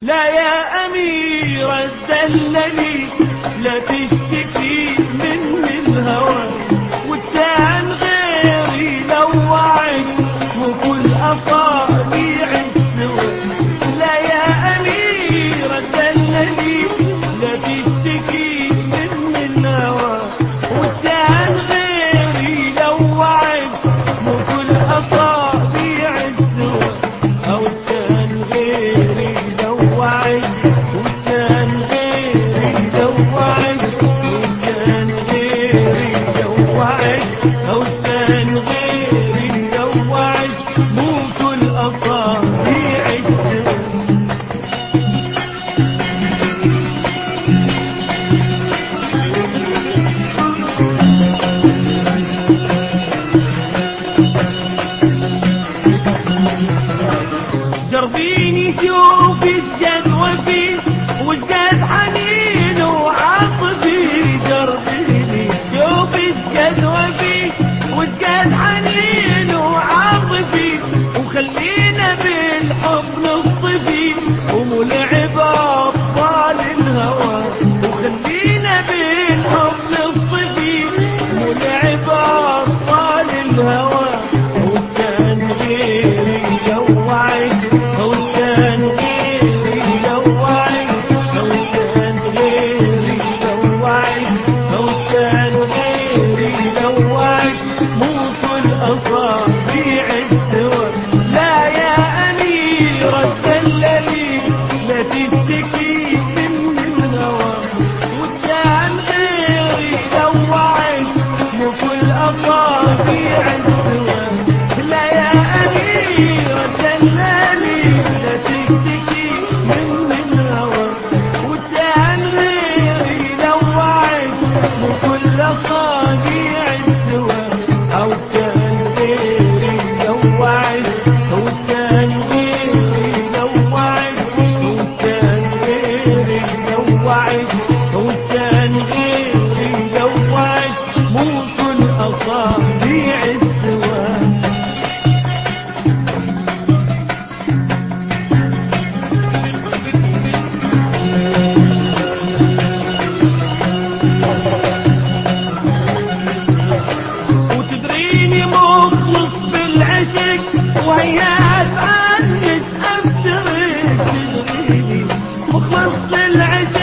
لا يا أمير الدللي لا تشتكي من الهوى، وكان غيري لو وعد وكل أصابيع السوى. لا يا أمير الدللي لا تشتكي من الهوى، وكان غيري لو وعد وكل أصابيع السوى. أو كان غيري لو وعد وكان غيري لو وعد وكان غيري لو وعد أو كان غيري لو وعد مو كل أصابيع السوى. جربيني شوف الجد وفي وجداد حنين وعاطفي. جربيني شوف الجد وفي وجداد حنين وعاطفي، وخلينا بالحب نصطفي وملعب أبطال الهوى. وخلينا بالحب نصطفي وملعب أبطال الهوى. وكان غيري لو وعد وكان غيري لو وعد وكان غيري لو وعد وكان غيري لو وعد مو كل أصابيع السوى. لا يا أمير الدللي لا تشتكي من الهوى، وكان غيري لو وعد مو كل أصابيع السوى. لا يا أمير الدللي لا تشتكي من الهوى، وكان غيري لو وعد وكل أصابيع السوى. أو كان غيري لو وعد وكان غيري لو وعد وكان غيري لو وعد وكان غيري لو وعد مو كل أصابيع السوى. وتدريني مخلص بالعشق وهيات عنك أفترق. تدريني مخلص بالعشق